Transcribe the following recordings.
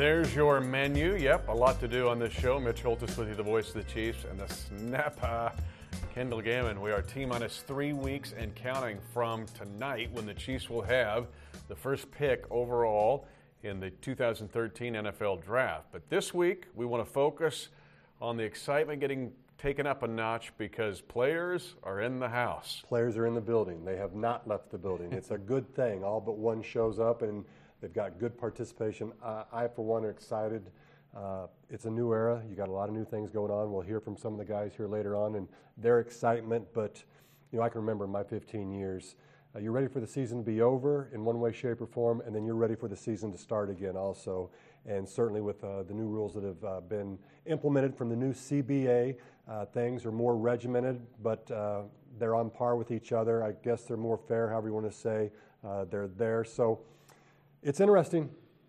There's your menu. Yep, a lot to do on this show. Mitch Holtis with you, the voice of the Chiefs, and the snapper, Kendall Gammon. We are T-minus 3 weeks and counting from tonight when the Chiefs will have the first pick overall in the 2013 NFL Draft. But this week, we want to focus on the excitement getting taken up a notch because players are in the house. Players are in the building. They have not left the building. It's a good thing. All but one shows up, and they've got good participation. I, for one, are excited. It's a new era. You got a lot of new things going on. We'll hear from some of the guys here later on and their excitement. But, you know, I can remember in my 15 years, you're ready for the season to be over in one way, shape, or form, and then you're ready for the season to start again also. And certainly with the new rules that have been implemented from the new CBA, things are more regimented, but they're on par with each other. I guess they're more fair, however you want to say. They're there. So it's interesting.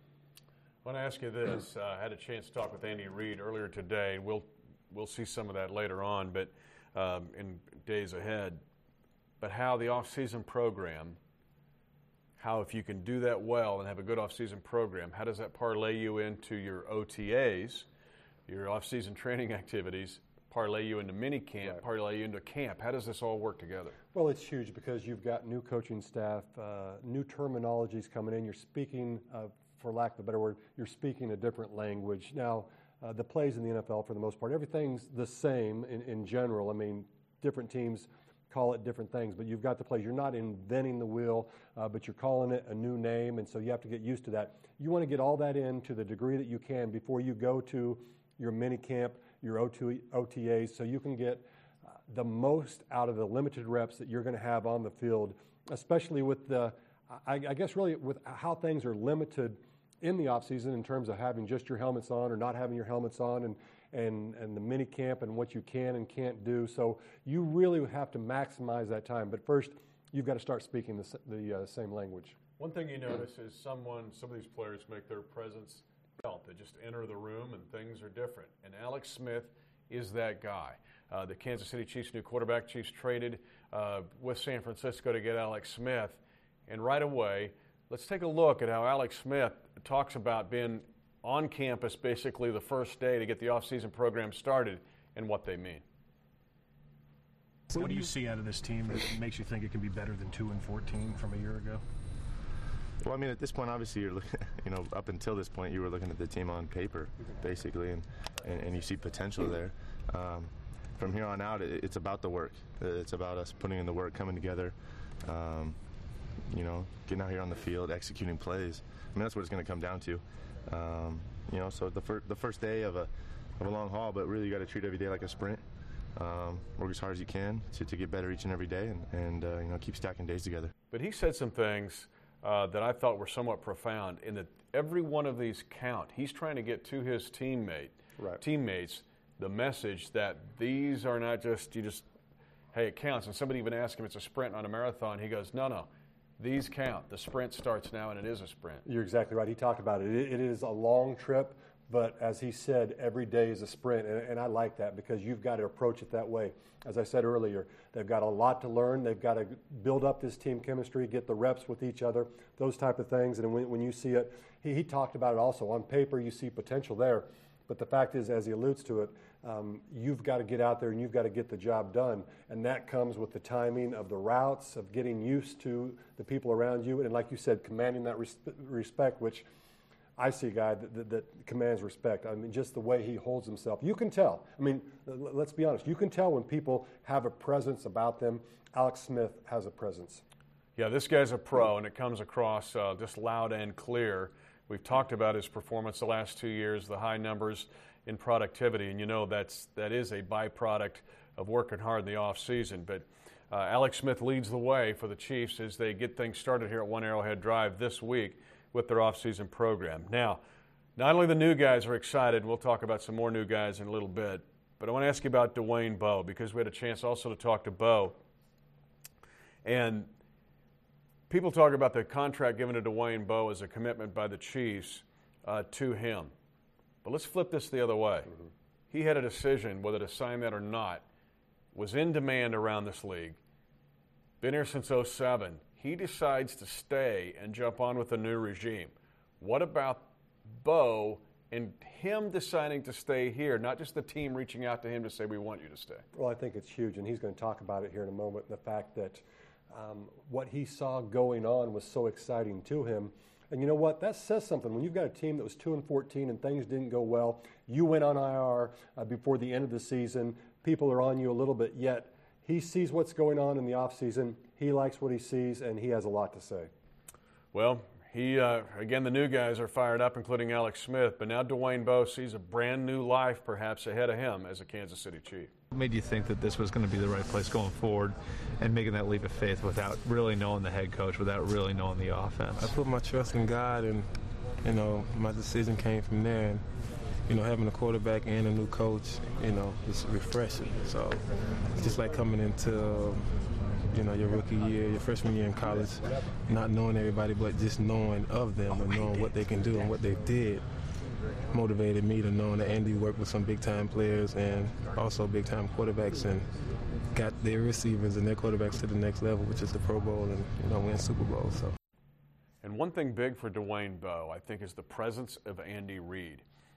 I want to ask you this. I had a chance to talk with Andy Reid earlier today. We'll see some of that later on, but in days ahead. But how the off-season program, how if you can do that well and have a good off-season program, how does that parlay you into your OTAs, your off-season training activities, parlay you into mini camp, right, parlay you into camp? How does this all work together? Well, it's huge because you've got new coaching staff, new terminologies coming in. You're speaking, for lack of a better word, you're speaking a different language. Now, the plays in the NFL, for the most part, everything's the same in general. I mean, different teams call it different things, but you've got the plays. You're not inventing the wheel, but you're calling it a new name, and so you have to get used to that. You want to get all that in to the degree that you can before you go to your mini camp, your OTAs, so you can get the most out of the limited reps that you're going to have on the field, especially with the, I guess really with how things are limited in the offseason in terms of having just your helmets on or not having your helmets on and the mini camp and what you can and can't do. So you really have to maximize that time. But first, you've got to start speaking the same language. One thing you notice is some of these players make their presence felt. They just enter the room and things are different. And Alex Smith is that guy. The Kansas City Chiefs new quarterback. Chiefs traded with San Francisco to get Alex Smith. And right away, let's take a look at how Alex Smith talks about being on campus basically the first day to get the off-season program started and what they mean. What do you see out of this team that makes you think it can be better than 2-14 from a year ago? Well, I mean, at this point, obviously, you're looking, you know, up until this point, you were looking at the team on paper, basically, and you see potential there. From here on out, it's about the work. It's about us putting in the work, coming together, you know, getting out here on the field, executing plays. I mean, that's what it's going to come down to. You know, so the first day of a long haul, but really you got to treat every day like a sprint. Work as hard as you can to get better each and every day, and you know, keep stacking days together. But he said some things that I thought were somewhat profound in that every one of these count. He's trying to get to his teammates the message that these are not just hey, it counts. And somebody even asked him, it's a sprint, not a marathon. He goes, no. These count. The sprint starts now, and it is a sprint. You're exactly right. He talked about it. It is a long trip, but as he said, every day is a sprint, and I like that because you've got to approach it that way. As I said earlier, they've got a lot to learn. They've got to build up this team chemistry, get the reps with each other, those type of things. And when you see it, he talked about it also. On paper, you see potential there, but the fact is, as he alludes to it, you've got to get out there and you've got to get the job done. And that comes with the timing of the routes, of getting used to the people around you. And like you said, commanding that respect, which I see a guy that commands respect. I mean, just the way he holds himself. You can tell. I mean, let's be honest. You can tell when people have a presence about them. Alex Smith has a presence. Yeah, this guy's a pro, and it comes across just loud and clear. We've talked about his performance the last 2 years, the high numbers in productivity, and you know that is a byproduct of working hard in the offseason. But Alex Smith leads the way for the Chiefs as they get things started here at One Arrowhead Drive this week with their offseason program. Now, not only the new guys are excited, and we'll talk about some more new guys in a little bit, but I want to ask you about Dwayne Bowe because we had a chance also to talk to Bowe. And people talk about the contract given to Dwayne Bowe as a commitment by the Chiefs to him. But let's flip this the other way. Mm-hmm. He had a decision whether to sign that or not, was in demand around this league, been here since 2007. He decides to stay and jump on with the new regime. What about Bo and him deciding to stay here, not just the team reaching out to him to say, we want you to stay? Well, I think it's huge, and he's going to talk about it here in a moment, the fact that what he saw going on was so exciting to him. And you know what? That says something. When you've got a team that was 2-14 and things didn't go well, you went on IR before the end of the season, people are on you a little bit, yet he sees what's going on in the offseason, he likes what he sees, and he has a lot to say. Well, again, the new guys are fired up, including Alex Smith, but now Dwayne Bowe sees a brand new life perhaps ahead of him as a Kansas City Chief. What made you think that this was going to be the right place going forward and making that leap of faith without really knowing the head coach, without really knowing the offense? I put my trust in God, and, you know, my decision came from there. And, you know, having a quarterback and a new coach, you know, it's refreshing. So it's just like coming into, you know, your rookie year, your freshman year in college, not knowing everybody, but just knowing of them and knowing what they can do and what they did motivated me to knowing that Andy worked with some big-time players and also big-time quarterbacks and got their receivers and their quarterbacks to the next level, which is the Pro Bowl and, you know, win Super Bowl. So. And one thing big for Dwayne Bowe, I think, is the presence of Andy Reid.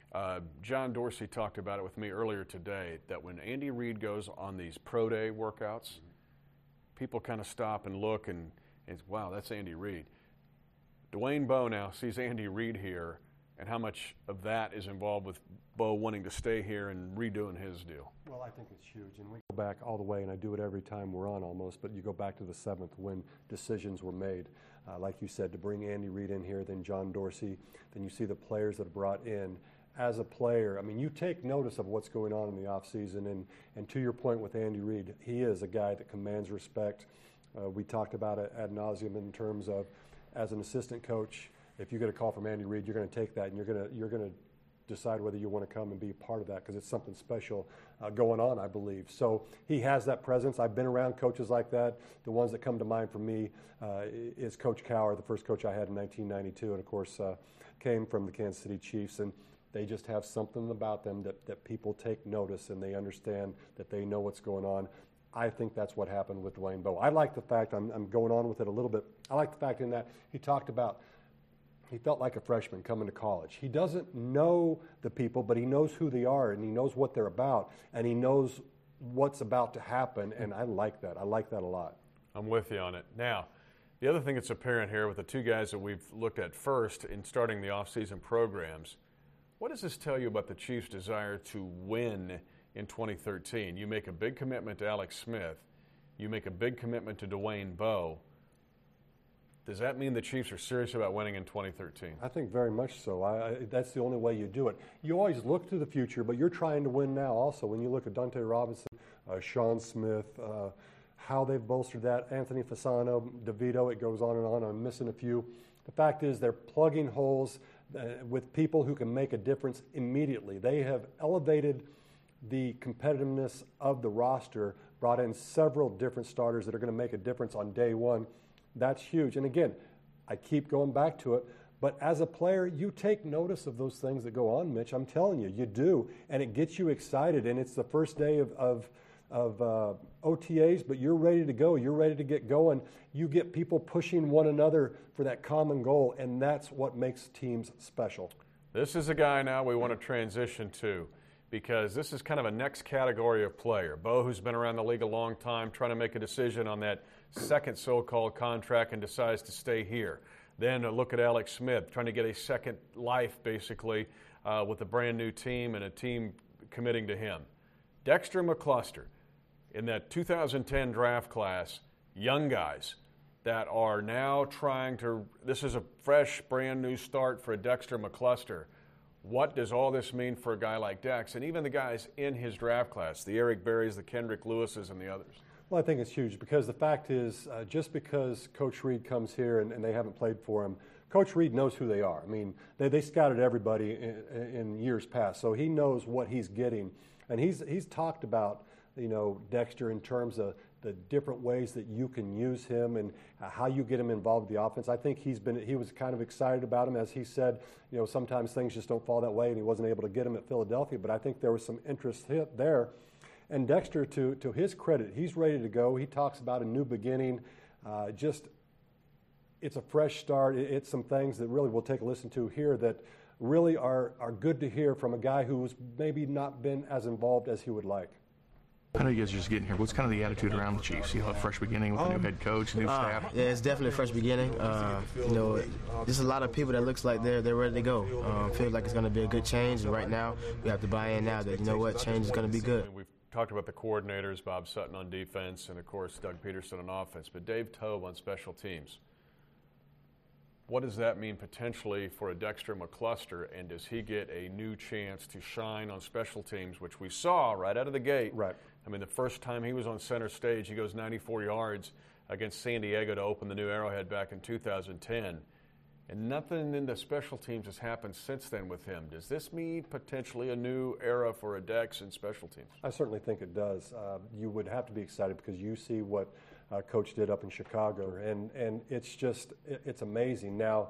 John Dorsey talked about it with me earlier today, that when Andy Reid goes on these pro day workouts, people kind of stop and look and wow, that's Andy Reid. Dwayne Bowe now sees Andy Reid here, and how much of that is involved with Bowe wanting to stay here and redoing his deal? Well, I think it's huge, and we go back all the way, and I do it every time we're on almost, but you go back to the 7th when decisions were made. Like you said, to bring Andy Reid in here, then John Dorsey, then you see the players that are brought in. As a player, I mean, you take notice of what's going on in the offseason, and to your point with Andy Reid, he is a guy that commands respect. We talked about it ad nauseum in terms of, as an assistant coach, if you get a call from Andy Reid, you're going to take that, and you're going to decide whether you want to come and be a part of that, because it's something special going on, I believe. So he has that presence. I've been around coaches like that. The ones that come to mind for me is Coach Cowher, the first coach I had in 1992, and of course came from the Kansas City Chiefs. And they just have something about them that people take notice, and they understand that they know what's going on. I think that's what happened with Dwayne Bowe. I like the fact, I'm going on with it a little bit, I like the fact in that he talked about he felt like a freshman coming to college. He doesn't know the people, but he knows who they are, and he knows what they're about, and he knows what's about to happen, and I like that. I like that a lot. I'm with you on it. Now, the other thing that's apparent here with the two guys that we've looked at first in starting the offseason programs, what does this tell you about the Chiefs' desire to win in 2013? You make a big commitment to Alex Smith. You make a big commitment to Dwayne Bowe. Does that mean the Chiefs are serious about winning in 2013? I think very much so. That's the only way you do it. You always look to the future, but you're trying to win now also. When you look at Dante Robinson, Sean Smith, how they've bolstered that, Anthony Fasano, DeVito, it goes on and on. I'm missing a few. The fact is they're plugging holes with people who can make a difference immediately. They have elevated the competitiveness of the roster, brought in several different starters that are going to make a difference on day one. That's huge. And again, I keep going back to it, but as a player, you take notice of those things that go on, Mitch. I'm telling you, you do. And it gets you excited, and it's the first day of OTAs, but you're ready to go. You're ready to get going. You get people pushing one another for that common goal, and that's what makes teams special. This is a guy now we want to transition to, because this is kind of a next category of player. Bowe, who's been around the league a long time, trying to make a decision on that second so-called contract and decides to stay here. Then look at Alex Smith, trying to get a second life, basically, with a brand new team and a team committing to him. Dexter McCluster, in that 2010 draft class, young guys that are now trying to, this is a fresh, brand new start for Dexter McCluster. What does all this mean for a guy like Dex, and even the guys in his draft class, the Eric Berrys, the Kendrick Lewises, and the others? Well, I think it's huge, because the fact is, just because Coach Reid comes here and they haven't played for him, Coach Reid knows who they are. I mean, they scouted everybody in years past, so he knows what he's getting. And he's talked about, you know, Dexter in terms of the different ways that you can use him and how you get him involved with the offense. I think he was kind of excited about him. As he said, you know, sometimes things just don't fall that way, and he wasn't able to get him at Philadelphia, but I think there was some interest there. And Dexter, to his credit, he's ready to go. He talks about a new beginning. It's a fresh start. It's some things that really we'll take a listen to here that really are good to hear from a guy who's maybe not been as involved as he would like. I know you guys are just getting here. What's kind of the attitude around the Chiefs? You know, a fresh beginning with a new head coach, new staff. Yeah, it's definitely a fresh beginning. You know, there's a lot of people that looks like they're ready to go. Feels like it's going to be a good change. And right now, we have to buy in now that, you know what, change is going to be good. We've talked about the coordinators, Bob Sutton on defense, and of course Doug Peterson on offense. But Dave Toub on special teams. What does that mean potentially for a Dexter McCluster, and does he get a new chance to shine on special teams, which we saw right out of the gate? Right. I mean, the first time he was on center stage, he goes 94 yards against San Diego to open the new Arrowhead back in 2010. And nothing in the special teams has happened since then with him. Does this mean potentially a new era for a Dex in special teams? I certainly think it does. You would have to be excited because you see what Coach did up in Chicago, and it's amazing. Now,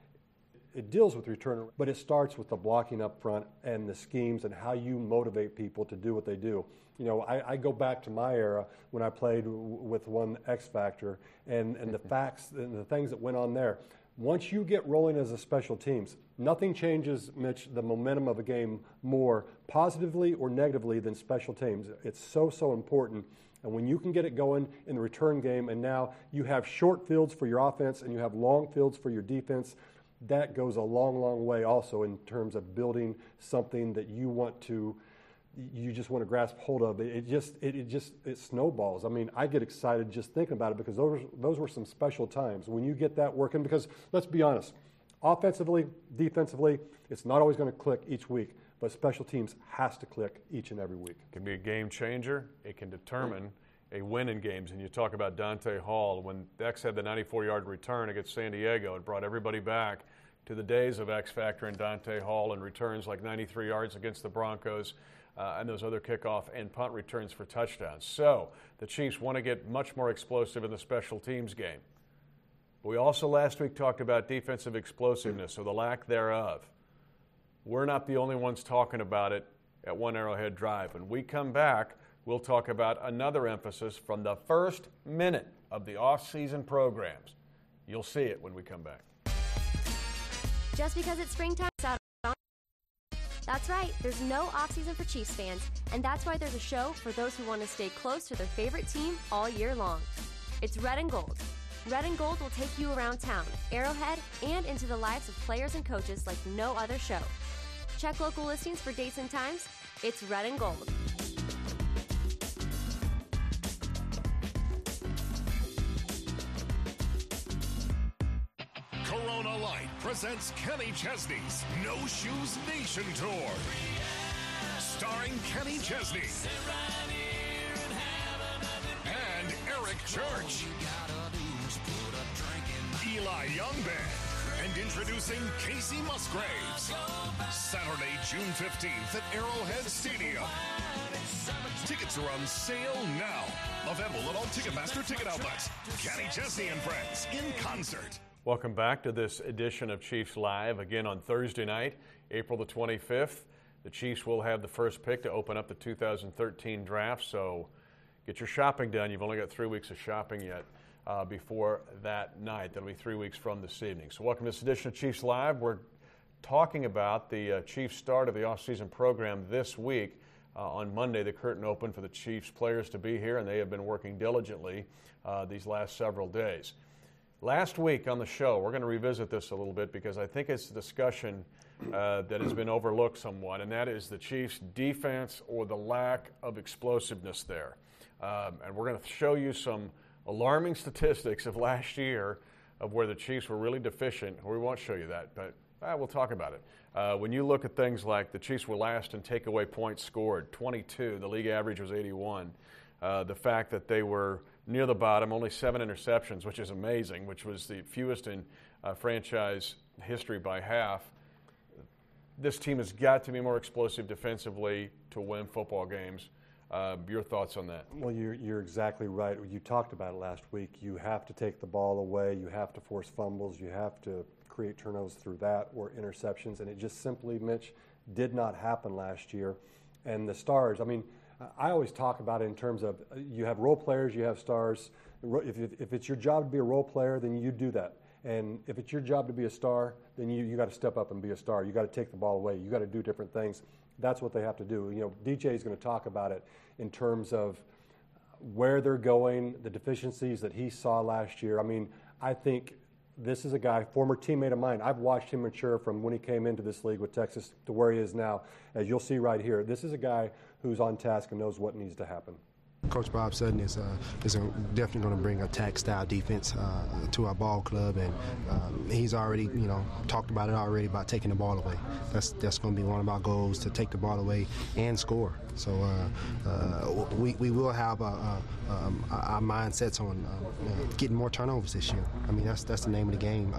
it deals with return, but it starts with the blocking up front and the schemes and how you motivate people to do what they do. You know, I go back to my era when I played with one X Factor and the facts and the things that went on there. Once you get rolling as a special teams, nothing changes, Mitch, the momentum of a game more positively or negatively than special teams. It's so important. And when you can get it going in the return game, and now you have short fields for your offense and you have long fields for your defense, that goes a long way also in terms of building something that you just want to grasp hold of. It snowballs. I mean, I get excited just thinking about it because those were some special times when you get that working. Because let's be honest, offensively, defensively, it's not always going to click each week, but special teams has to click each and every week. It can be a game changer. It can determine a win in games. And you talk about Dante Hall. When Dex had the 94-yard return against San Diego, it brought everybody back to the days of X Factor and Dante Hall and returns like 93 yards against the Broncos and those other kickoff and punt returns for touchdowns. So the Chiefs want to get much more explosive in the special teams game. We also last week talked about defensive explosiveness, or the lack thereof. We're not the only ones talking about it at One Arrowhead Drive. When we come back, we'll talk about another emphasis from the first minute of the off-season programs. You'll see it when we come back. Just because it's springtime, that's right, there's no off-season for Chiefs fans, and that's why there's a show for those who want to stay close to their favorite team all year long. It's Red and Gold. Red and Gold will take you around town, Arrowhead, and into the lives of players and coaches like no other show. Check local listings for dates and times. It's Red and Gold. Corona Light presents Kenny Chesney's No Shoes Nation Tour. Starring Kenny Chesney and Eric Church, Eli Young Band, and introducing Casey Musgraves. Saturday, June 15th at Arrowhead Stadium. Tickets are on sale now. Available at all Ticketmaster ticket outlets. Kenny Chesney and friends in concert. Welcome back to this edition of Chiefs Live. Again on Thursday night, April the 25th. The Chiefs will have the first pick to open up the 2013 draft, so get your shopping done. You've only got 3 weeks of shopping yet before that night. That'll be 3 weeks from this evening. So welcome to this edition of Chiefs Live. We're talking about the Chiefs start of the offseason program this week. On Monday, the curtain opened for the Chiefs players to be here, and they have been working diligently these last several days. Last week on the show, we're going to revisit this a little bit because I think it's a discussion that has been overlooked somewhat, and that is the Chiefs' defense or the lack of explosiveness there. And we're going to show you some alarming statistics of last year of where the Chiefs were really deficient. We won't show you that, but we'll talk about it. When you look at things like the Chiefs were last in takeaway points scored, 22. The league average was 81. The fact that they were near the bottom, only 7 interceptions, which is amazing, which was the fewest in franchise history by half. This team has got to be more explosive defensively to win football games. Your thoughts on that? Well, you're exactly right. You talked about it last week. You have to take the ball away. You have to force fumbles. You have to create turnovers through that or interceptions. And it just simply, Mitch, did not happen last year. And the stars, I mean, I always talk about it in terms of you have role players, you have stars. If it's your job to be a role player, then you do that. And if it's your job to be a star, then you got to step up and be a star. You got to take the ball away. You got to do different things. That's what they have to do. You know, DJ is going to talk about it in terms of where they're going, the deficiencies that he saw last year. I mean, I think this is a guy, former teammate of mine. I've watched him mature from when he came into this league with Texas to where he is now. As you'll see right here, this is a guy who's on task and knows what needs to happen. Coach Bob Sutton is definitely going to bring attack-style defense to our ball club, and he's already, talked about it already about taking the ball away. That's going to be one of our goals, to take the ball away and score. So we will have our mindsets on getting more turnovers this year. I mean, that's the name of the game.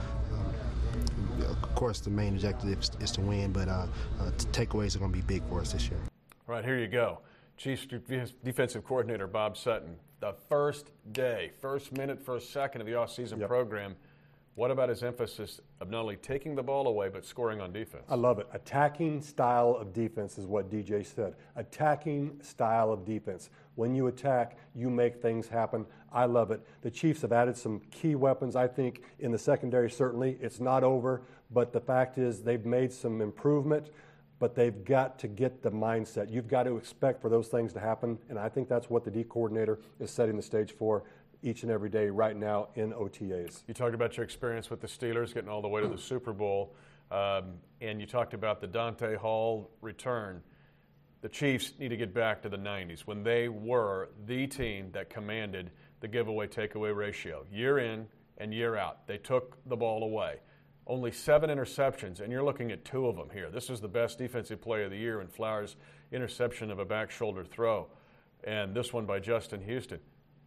Of course, the main objective is to win, but takeaways are going to be big for us this year. Right, here you go. Chiefs defensive coordinator Bob Sutton, the first day, first minute, first second of the offseason program. What about his emphasis of not only taking the ball away but scoring on defense? I love it. Attacking style of defense is what DJ said. Attacking style of defense. When you attack, you make things happen. I love it. The Chiefs have added some key weapons, I think, in the secondary certainly. It's not over, but the fact is they've made some improvement. But they've got to get the mindset. You've got to expect for those things to happen, and I think that's what the D coordinator is setting the stage for each and every day right now in OTAs. You talked about your experience with the Steelers getting all the way to the Super Bowl, and you talked about the Dante Hall return. The Chiefs need to get back to the 90s when they were the team that commanded the giveaway-takeaway ratio. Year in and year out, they took the ball away. Only 7 interceptions, and you're looking at 2 of them here. This is the best defensive play of the year in Flowers' interception of a back shoulder throw, and this one by Justin Houston.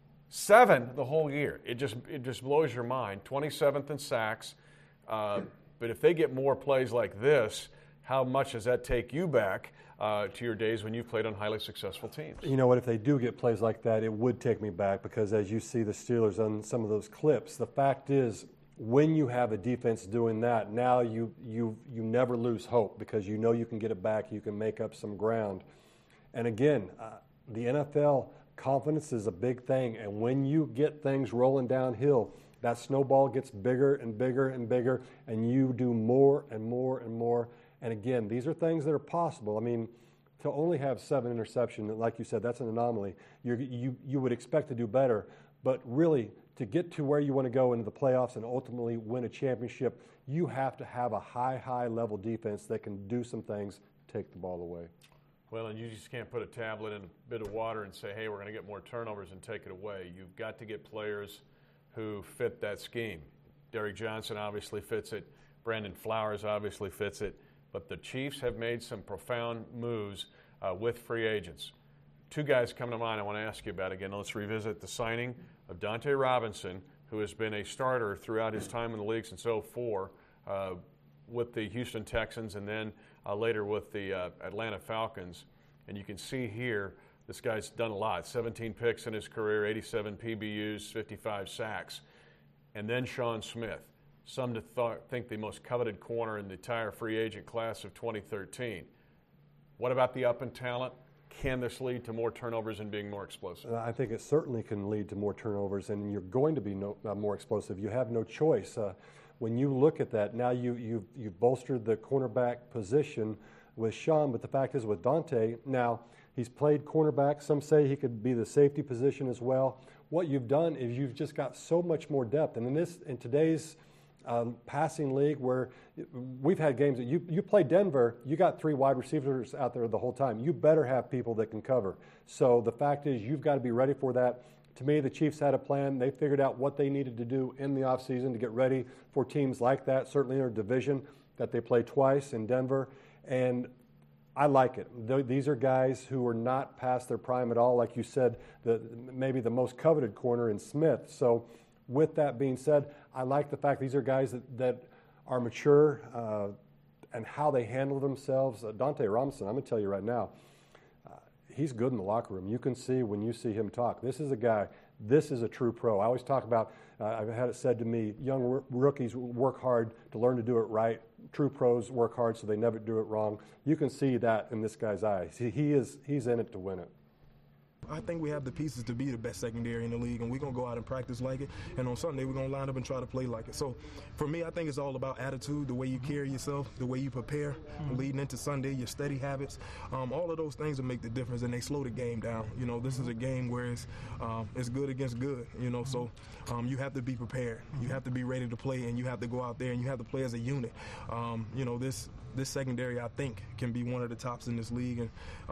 7 the whole year. It just blows your mind. 27th in sacks. But if they get more plays like this, how much does that take you back to your days when you've played on highly successful teams? You know what? If they do get plays like that, it would take me back because as you see the Steelers on some of those clips, the fact is, when you have a defense doing that, now you never lose hope because you know you can get it back, you can make up some ground. And again, the NFL, confidence is a big thing, and when you get things rolling downhill, that snowball gets bigger and bigger and bigger, and you do more and more and more. And again, these are things that are possible. I mean, to only have 7 interceptions, like you said, that's an anomaly. You would expect to do better, but really, to get to where you want to go into the playoffs and ultimately win a championship, you have to have a high level defense that can do some things, take the ball away. Well, and you just can't put a tablet in a bit of water and say, hey, we're going to get more turnovers and take it away. You've got to get players who fit that scheme. Derrick Johnson obviously fits it. Brandon Flowers obviously fits it. But the Chiefs have made some profound moves with free agents. 2 guys come to mind I want to ask you about again. Let's revisit the signing of Dante Robinson, who has been a starter throughout his time in the league since 2004 with the Houston Texans and then later with the Atlanta Falcons. And you can see here, this guy's done a lot. 17 picks in his career, 87 PBUs, 55 sacks. And then Sean Smith, some to think the most coveted corner in the entire free agent class of 2013. What about the up in talent? Can this lead to more turnovers and being more explosive? I think it certainly can lead to more turnovers, and you're going to be more explosive. You have no choice. When you look at that, now you've bolstered the cornerback position with Sean, but the fact is with Dante, now he's played cornerback. Some say he could be the safety position as well. What you've done is you've just got so much more depth, and in today's passing league where we've had games that you play Denver, you got 3 wide receivers out there the whole time. You better have people that can cover. So the fact is you've got to be ready for that. To me, the Chiefs had a plan. They figured out what they needed to do in the offseason to get ready for teams like that, certainly in their division that they play twice in Denver. And I like it. These are guys who are not past their prime at all. Like you said, maybe the most coveted corner in Smith. So with that being said, I like the fact these are guys that are mature and how they handle themselves. Dante Robinson, I'm going to tell you right now, he's good in the locker room. You can see when you see him talk. This is a guy, this is a true pro. I always talk about, I've had it said to me, young rookies work hard to learn to do it right. True pros work hard so they never do it wrong. You can see that in this guy's eyes. He's in it to win it. I think we have the pieces to be the best secondary in the league, and we're going to go out and practice like it. And on Sunday, we're going to line up and try to play like it. So for me, I think it's all about attitude, the way you carry yourself, the way you prepare leading into Sunday, your study habits. All of those things will make the difference, and they slow the game down. You know, this is a game where it's good against good, you know, so you have to be prepared. You have to be ready to play, and you have to go out there and you have to play as a unit. You know, this secondary, I think, can be one of the tops in this league,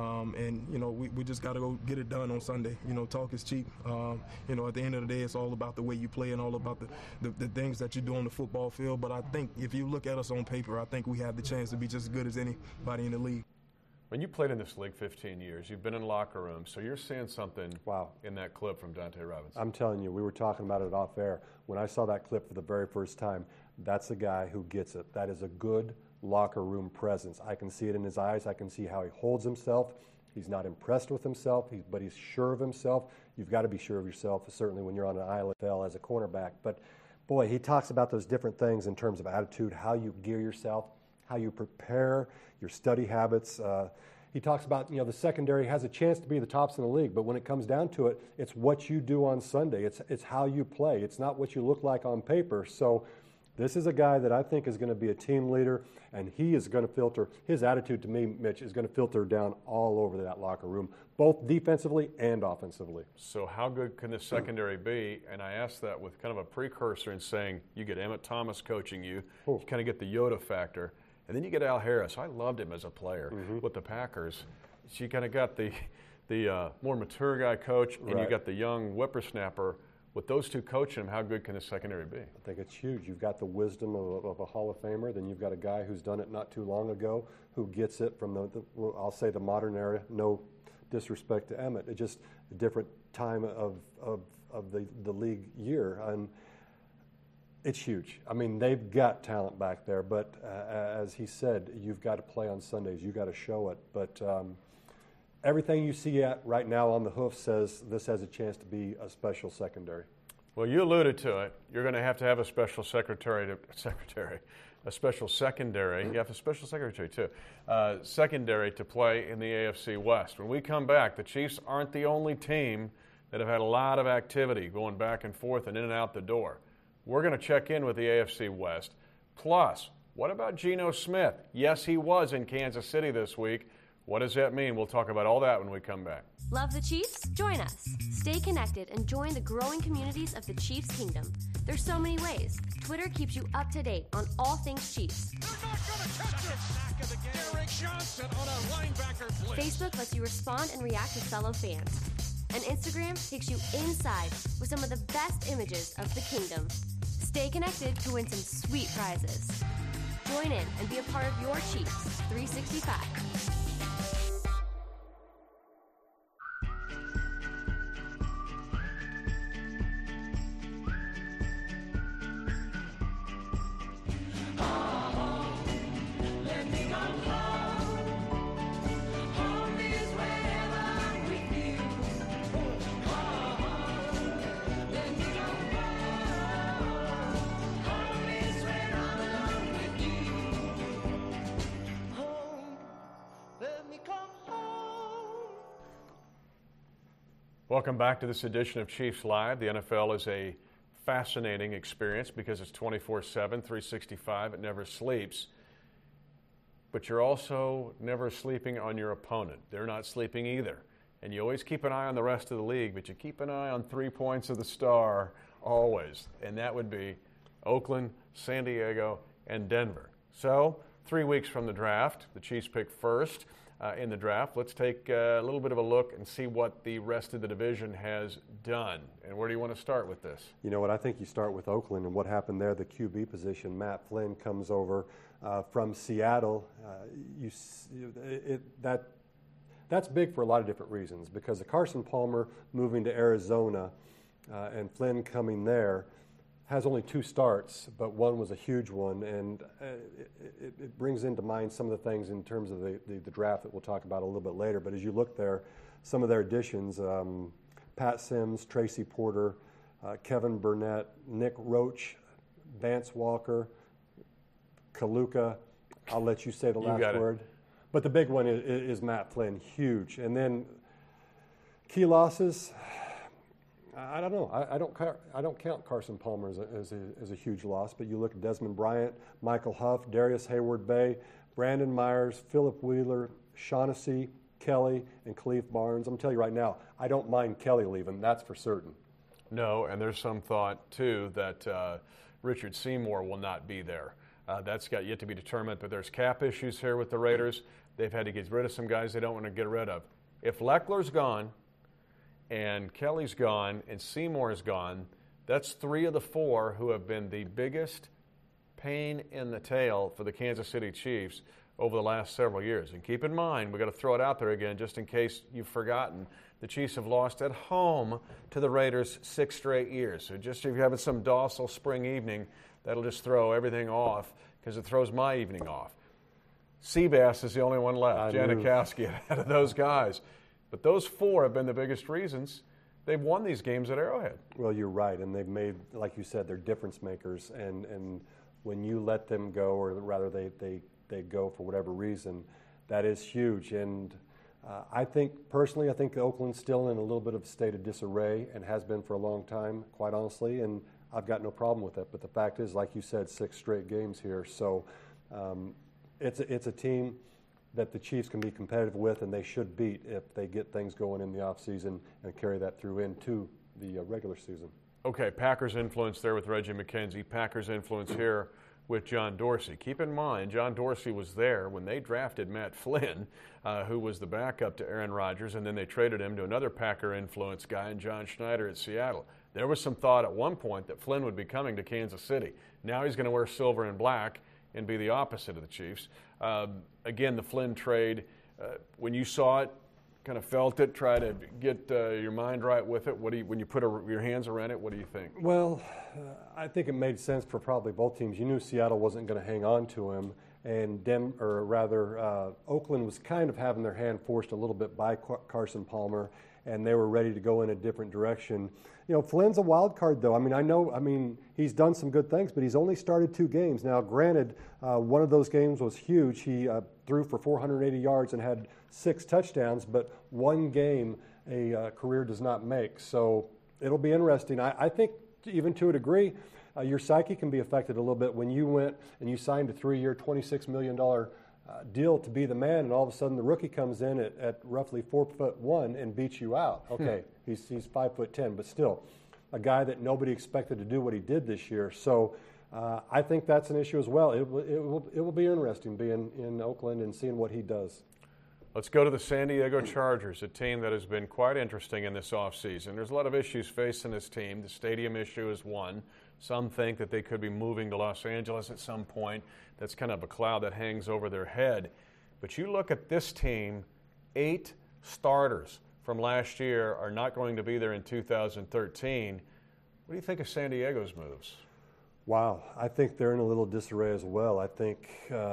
and you know, we just got to go get it done on Sunday. You know, talk is cheap. You know, at the end of the day, it's all about the way you play and all about the things that you do on the football field. But I think if you look at us on paper, I think we have the chance to be just as good as anybody in the league. When you played in this league 15 years, you've been in locker rooms, so you're seeing something in that clip from Dante Robinson. I'm telling you, we were talking about it off air. When I saw that clip for the very first time, that's a guy who gets it. That is a good locker room presence. I can see it in his eyes. I can see how he holds himself. He's not impressed with himself, but he's sure of himself. You've got to be sure of yourself, certainly when you're on an ILFL as a cornerback. But, boy, he talks about those different things in terms of attitude, how you gear yourself, how you prepare, your study habits. He talks about, you know, the secondary has a chance to be the tops in the league, but when it comes down to it, it's what you do on Sunday. It's how you play. It's not what you look like on paper. So this is a guy that I think is going to be a team leader, and he is going to filter. His attitude to me, Mitch, is going to filter down all over that locker room, both defensively and offensively. So how good can this secondary be? And I asked that with kind of a precursor in saying you get Emmett Thomas coaching you, you kind of get the Yoda factor. And then you get Al Harris. I loved him as a player with the Packers. So you kind of got the more mature guy coach, and you got the young whippersnapper. With those two coaching him, how good can his secondary be? I think it's huge. You've got the wisdom of a Hall of Famer. Then you've got a guy who's done it not too long ago, who gets it from I'll say the modern era. No disrespect to Emmett. It's just a different time of the league year. And it's huge. I mean, they've got talent back there, but as he said, you've got to play on Sundays. You've got to show it. But everything you see right now on the hoof says this has a chance to be a special secondary. Well, you alluded to it. You're going to have a special secondary. You have a special secretary, too. Secondary to play in the AFC West. When we come back, the Chiefs aren't the only team that have had a lot of activity going back and forth and in and out the door. We're going to check in with the AFC West. Plus, what about Geno Smith? Yes, he was in Kansas City this week. What does that mean? We'll talk about all that when we come back. Love the Chiefs? Join us. Stay connected and join the growing communities of the Chiefs Kingdom. There's so many ways. Twitter keeps you up to date on all things Chiefs. Facebook lets you respond and react to fellow fans. And Instagram takes you inside with some of the best images of the kingdom. Stay connected to win some sweet prizes. Join in and be a part of your Chiefs 365. Welcome back to this edition of Chiefs Live. The NFL is a fascinating experience because it's 24/7, 365. It never sleeps. But you're also never sleeping on your opponent. They're not sleeping either. And you always keep an eye on the rest of the league, but you keep an eye on 3 points of the star always. And that would be Oakland, San Diego, and Denver. So 3 weeks from the draft, the Chiefs pick first in the draft. Let's take a little bit of a look and see what the rest of the division has done. And where do you want to start with this? You know what, I think you start with Oakland and what happened there, the QB position. Matt Flynn comes over from Seattle. That's big for a lot of different reasons, because of Carson Palmer moving to Arizona and Flynn coming there has only 2 starts, but one was a huge one, and it brings into mind some of the things in terms of the draft that we'll talk about a little bit later. But as you look there, some of their additions, Pat Sims, Tracy Porter, Kevin Burnett, Nick Roach, Vance Walker, Kaluka, I'll let you say the last word. But the big one is Matt Flynn, huge. And then Key losses. I don't know. I don't count Carson Palmer as a huge loss, but you look at Desmond Bryant, Michael Huff, Darius Hayward-Bay, Brandon Myers, Philip Wheeler, Shaughnessy, Kelly, and Khalif Barnes. I'm telling you right now, I don't mind Kelly leaving. That's for certain. No, and there's some thought, too, that Richard Seymour will not be there. That's got yet to be determined, but there's cap issues here with the Raiders. They've had to get rid of some guys they don't want to get rid of. If Leckler's gone and Kelly's gone and Seymour is gone, that's 3 of the 4 who have been the biggest pain in the tail for the Kansas City Chiefs over the last several years. And keep in mind, we've got to throw it out there again just in case you've forgotten, the Chiefs have lost at home to the Raiders 6 straight years. So just if you're having some docile spring evening, that'll just throw everything off because it throws my evening off. Seabass is the only one left. Janikowski out of those guys. But those 4 have been the biggest reasons they've won these games at Arrowhead. Well, you're right, and they've made, like you said, they're difference makers. And when you let them go, or rather they go for whatever reason, that is huge. And I think Oakland's still in a little bit of a state of disarray and has been for a long time, quite honestly, and I've got no problem with it. But the fact is, like you said, 6 straight games here. So it's a team that the Chiefs can be competitive with, and they should beat if they get things going in the offseason and carry that through into the regular season. Okay, Packers influence there with Reggie McKenzie. Packers influence here with John Dorsey. Keep in mind, John Dorsey was there when they drafted Matt Flynn, who was the backup to Aaron Rodgers, and then they traded him to another Packer influence guy, and John Schneider at Seattle. There was some thought at one point that Flynn would be coming to Kansas City. Now he's going to wear silver and black and be the opposite of the Chiefs. Again, the Flynn trade, when you saw it, kind of felt it, try to get your mind right with it. When you put your hands around it, what do you think? Well, I think it made sense for probably both teams. You knew Seattle wasn't going to hang on to him, and Oakland was kind of having their hand forced a little bit by Carson Palmer, and they were ready to go in a different direction. You know, Flynn's a wild card, though. I mean, he's done some good things, but he's only started 2 games. Now, granted, one of those games was huge. He threw for 480 yards and had 6 touchdowns, but one game a career does not make. So it'll be interesting. I think, even to a degree, your psyche can be affected a little bit when you went and you signed a 3-year, $26 million deal to be the man, and all of a sudden the rookie comes in at roughly 4'1" and beats you out. Okay, he's 5'10", but still a guy that nobody expected to do what he did this year. So I think that's an issue as well. It will be interesting being in Oakland and seeing what he does. Let's go to the San Diego Chargers, a team that has been quite interesting in this offseason. There's a lot of issues facing this team. The stadium issue is one. Some think that they could be moving to Los Angeles at some point. That's kind of a cloud that hangs over their head. But you look at this team, 8 starters from last year are not going to be there in 2013. What do you think of San Diego's moves? Wow, I think they're in a little disarray as well. I think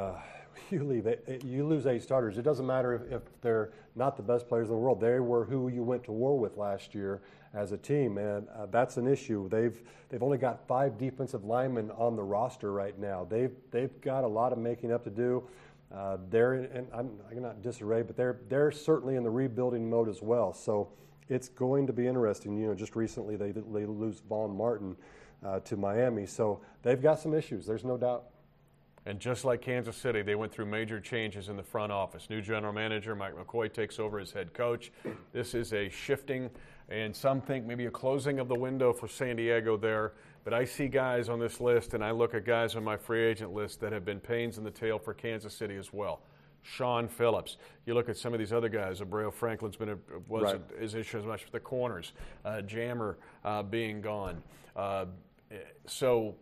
you lose 8 starters. It doesn't matter if they're not the best players in the world. They were who you went to war with last year as a team, and that's an issue. They've only got 5 defensive linemen on the roster right now. They've got a lot of making up to do. They're in, I'm not disarray, but they're certainly in the rebuilding mode as well. So it's going to be interesting. You know, just recently they lose Vaughn Martin to Miami, so they've got some issues. There's no doubt. And just like Kansas City, they went through major changes in the front office. New general manager Mike McCoy takes over as head coach. This is a shifting, and some think maybe a closing of the window for San Diego there. But I see guys on this list, and I look at guys on my free agent list that have been pains in the tail for Kansas City as well. Sean Phillips. You look at some of these other guys. Abreu Franklin's wasn't his issue as much with the corners. Jammer being gone. So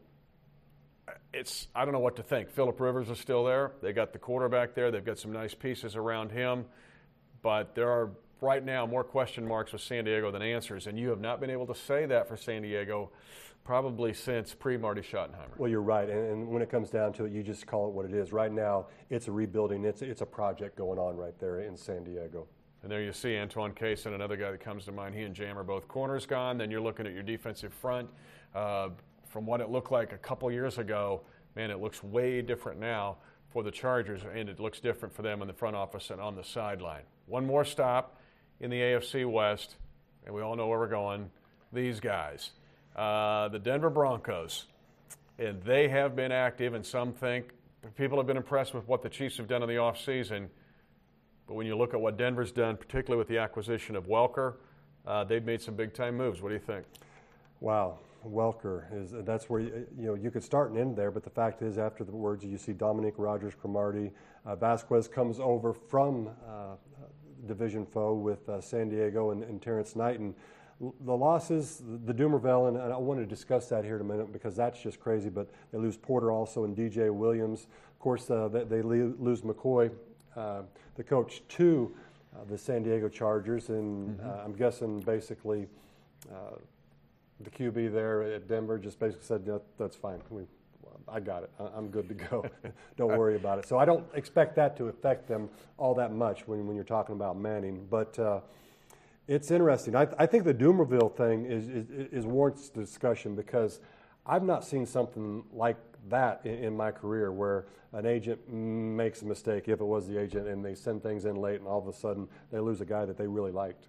I don't know what to think. Phillip Rivers is still there. They got the quarterback there. They've got some nice pieces around him. But there are right now more question marks with San Diego than answers. And you have not been able to say that for San Diego probably since pre-Marty Schottenheimer. Well, you're right. And when it comes down to it, you just call it what it is. Right now, it's a rebuilding. It's a project going on right there in San Diego. And there you see Antoine Cason, another guy that comes to mind. He and Jammer, both corners gone. Then you're looking at your defensive front. From what it looked like a couple years ago, man, it looks way different now for the Chargers, and it looks different for them in the front office and on the sideline. One more stop, in the AFC West, and we all know where we're going, these guys. The Denver Broncos, and they have been active, and some think people have been impressed with what the Chiefs have done in the offseason. But when you look at what Denver's done, particularly with the acquisition of Welker, they've made some big-time moves. What do you think? Wow, Welker that's where you could start and end there. But the fact is, after the words, you see Dominique Rodgers-Cromartie, Vasquez comes over from division foe with San Diego and Terrence Knight, and the losses, the Dumerville, and I want to discuss that here in a minute because that's just crazy. But they lose Porter also and DJ Williams. Of course, they lose McCoy, the coach, to the San Diego Chargers, and I'm guessing basically the QB there at Denver just basically said, that's fine. I got it. I'm good to go. Don't worry about it. So I don't expect that to affect them all that much when you're talking about Manning. But it's interesting. I think the Dumerville thing is warrants discussion because I've not seen something like that in my career where an agent makes a mistake, if it was the agent, and they send things in late and all of a sudden they lose a guy that they really liked.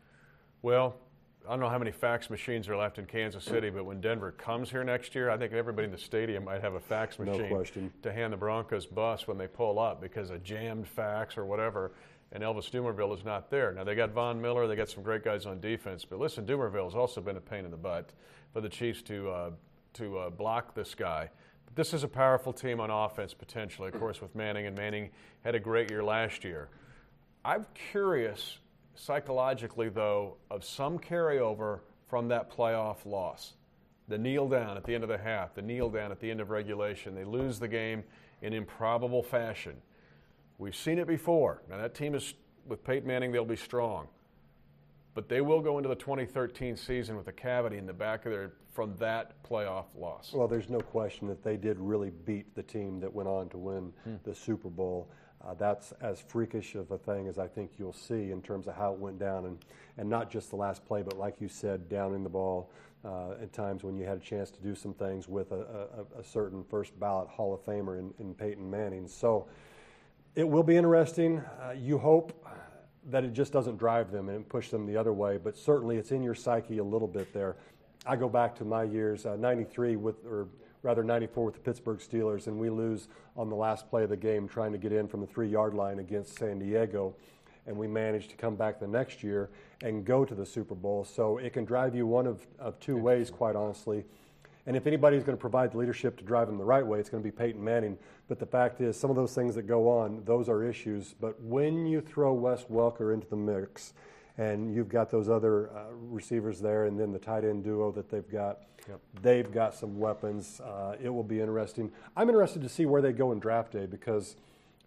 Well, I don't know how many fax machines are left in Kansas City, but when Denver comes here next year, I think everybody in the stadium might have a fax machine to hand the Broncos bus when they pull up because a jammed fax or whatever, and Elvis Dumerville is not there. Now, they got Von Miller, they got some great guys on defense, but listen, Dumerville has also been a pain in the butt for the Chiefs to block this guy. But this is a powerful team on offense potentially, of course, with Manning, and Manning had a great year last year. I'm curious psychologically, though, of some carryover from that playoff loss. The kneel down at the end of the half, the kneel down at the end of regulation. They lose the game in improbable fashion. We've seen it before. Now, that team is, with Peyton Manning, they'll be strong. But they will go into the 2013 season with a cavity in the back of their from that playoff loss. Well, there's no question that they did really beat the team that went on to win the Super Bowl. That's as freakish of a thing as I think you'll see in terms of how it went down, and not just the last play, but like you said, down in the ball at times when you had a chance to do some things with a certain first ballot Hall of Famer in Peyton Manning. So it will be interesting. You hope that it just doesn't drive them and push them the other way, but certainly it's in your psyche a little bit there. I go back to my years, 93 or rather 94 with the Pittsburgh Steelers, and we lose on the last play of the game trying to get in from the 3-yard line against San Diego, and we managed to come back the next year and go to the Super Bowl. So it can drive you one of two ways, quite honestly. And if anybody's going to provide the leadership to drive them the right way, it's going to be Peyton Manning. But the fact is, some of those things that go on, those are issues. But when you throw Wes Welker into the mix, and you've got those other receivers there, and then the tight end duo that they've got, they've got some weapons. It will be interesting. I'm interested to see where they go in draft day because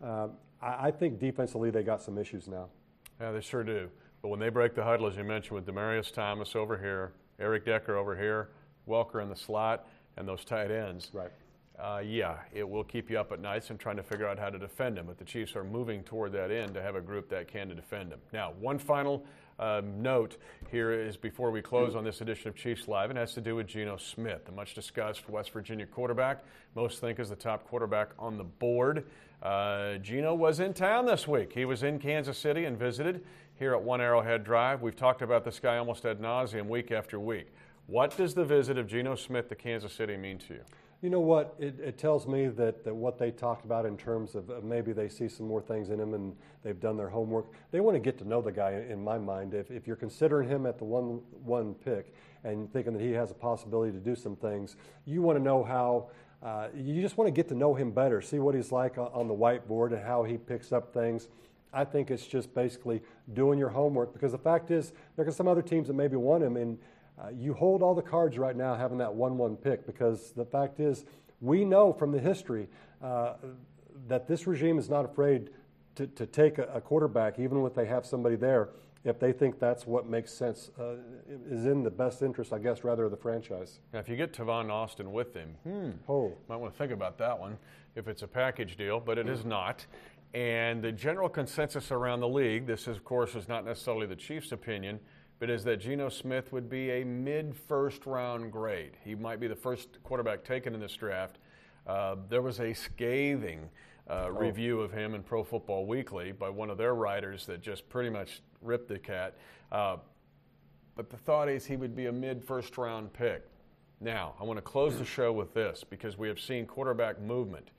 I think defensively they got some issues now. Yeah, they sure do. But when they break the huddle, as you mentioned, with Demaryius Thomas over here, Eric Decker over here, Welker in the slot, and those tight ends. Right. It will keep you up at nights and trying to figure out how to defend them. But the Chiefs are moving toward that end to have a group that can to defend them. Now, one final note here is before we close on this edition of Chiefs Live, and it has to do with Geno Smith, the much-discussed West Virginia quarterback. Most think is the top quarterback on the board. Geno was in town this week. He was in Kansas City and visited here at One Arrowhead Drive. We've talked about this guy almost ad nauseum week after week. What does the visit of Geno Smith to Kansas City mean to you? You know what? It tells me that what they talked about in terms of maybe they see some more things in him and they've done their homework. They want to get to know the guy, in my mind. If you're considering him at the one pick and thinking that he has a possibility to do some things, you want to know how you just want to get to know him better, see what he's like on the whiteboard and how he picks up things. I think it's just basically doing your homework because the fact is there are some other teams that maybe want him, and you hold all the cards right now having that 1-1 pick because the fact is we know from the history that this regime is not afraid to take a quarterback, even if they have somebody there, if they think that's what makes sense, is in the best interest, I guess, rather of the franchise. Now, if you get Tavon Austin with him, might want to think about that one if it's a package deal, but it is not. And the general consensus around the league, this, of course, is not necessarily the Chiefs' opinion, but is that Geno Smith would be a mid-first round grade. He might be the first quarterback taken in this draft. There was a scathing review of him in Pro Football Weekly by one of their writers that just pretty much rip the cat. But the thought is he would be a mid-first round pick. Now, I want to close the show with this because we have seen quarterback movement.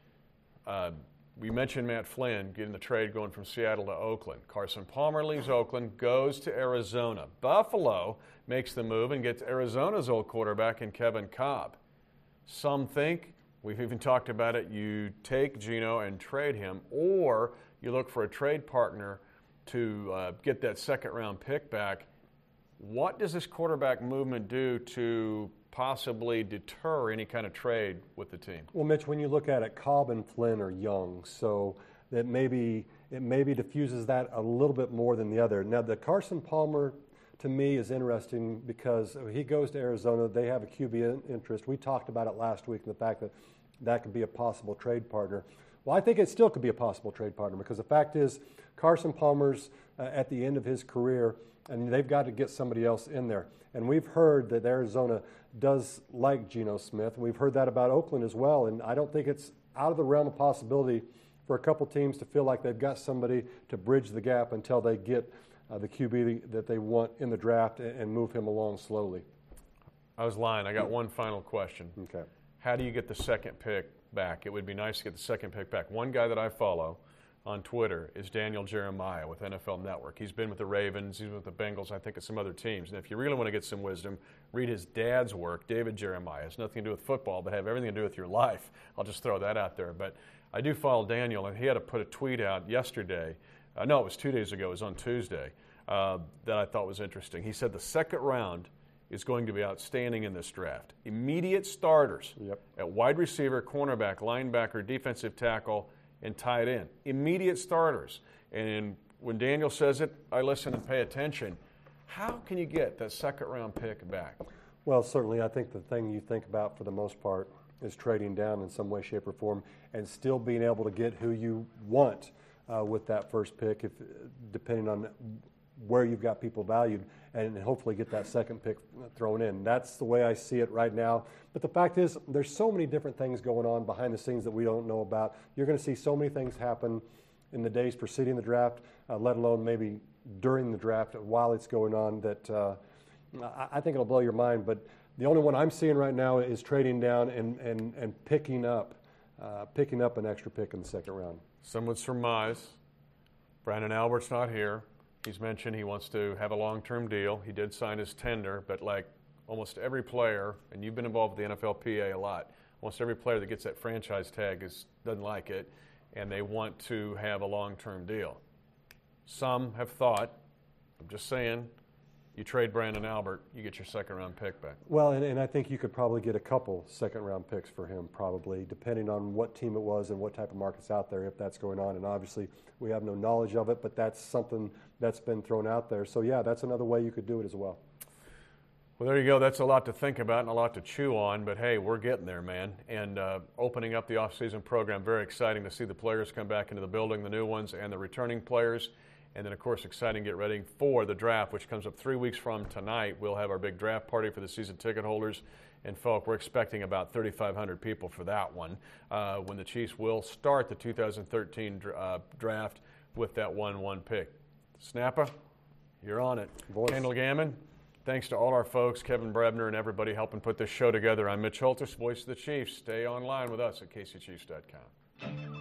We mentioned Matt Flynn getting the trade going from Seattle to Oakland. Carson Palmer leaves Oakland, goes to Arizona. Buffalo makes the move and gets Arizona's old quarterback in Kevin Kolb. Some think, we've even talked about it, you take Geno and trade him, or you look for a trade partner to get that second-round pick back. What does this quarterback movement do to possibly deter any kind of trade with the team? Well, Mitch, when you look at it, Kolb and Flynn are young, so that maybe diffuses that a little bit more than the other. Now, the Carson Palmer, to me, is interesting because he goes to Arizona. They have a QB interest. We talked about it last week and the fact that that could be a possible trade partner. Well, I think it still could be a possible trade partner because the fact is Carson Palmer's at the end of his career, and they've got to get somebody else in there. And we've heard that Arizona does like Geno Smith. We've heard that about Oakland as well, and I don't think it's out of the realm of possibility for a couple teams to feel like they've got somebody to bridge the gap until they get the QB that they want in the draft and move him along slowly. I was lying. I got one final question. Okay. How do you get the second pick back? It would be nice to get the second pick back. One guy that I follow on Twitter is Daniel Jeremiah with NFL Network. He's been with the Ravens, he's with the Bengals, I think at some other teams. And if you really want to get some wisdom, read his dad's work, David Jeremiah. It has nothing to do with football, but have everything to do with your life. I'll just throw that out there. But I do follow Daniel, and he had to put a tweet out yesterday. No, it was 2 days ago. It was on Tuesday that I thought was interesting. He said the second round is going to be outstanding in this draft. Immediate starters at wide receiver, cornerback, linebacker, defensive tackle, and tight end. Immediate starters. And when Daniel says it, I listen and pay attention. How can you get that second-round pick back? Well, certainly I think the thing you think about for the most part is trading down in some way, shape, or form and still being able to get who you want with that first pick, if depending on where you've got people valued, and hopefully get that second pick thrown in. That's the way I see it right now. But the fact is, there's so many different things going on behind the scenes that we don't know about. You're going to see so many things happen in the days preceding the draft, let alone maybe during the draft while it's going on, that I think it'll blow your mind. But the only one I'm seeing right now is trading down and picking up an extra pick in the second round. Some would surmise Brandon Albert's not here. He's mentioned he wants to have a long-term deal. He did sign his tender, but like almost every player, and you've been involved with the NFLPA a lot, almost every player that gets that franchise tag doesn't like it, and they want to have a long-term deal. Some have thought, I'm just saying, you trade Brandon Albert, you get your second-round pick back. Well, and I think you could probably get a couple second-round picks for him, probably, depending on what team it was and what type of market's out there, if that's going on. And obviously, we have no knowledge of it, but that's something that's been thrown out there. So, yeah, that's another way you could do it as well. Well, there you go. That's a lot to think about and a lot to chew on, but hey, we're getting there, man. And opening up the off-season program, very exciting to see the players come back into the building, the new ones and the returning players. And then, of course, exciting to get ready for the draft, which comes up 3 weeks from tonight. We'll have our big draft party for the season ticket holders. And, folk, we're expecting about 3,500 people for that one when the Chiefs will start the 2013 draft with that 1-1 pick. Snappa, you're on it. Voice. Kendall Gammon, thanks to all our folks, Kevin Brebner and everybody helping put this show together. I'm Mitch Holthus, voice of the Chiefs. Stay online with us at KCChiefs.com.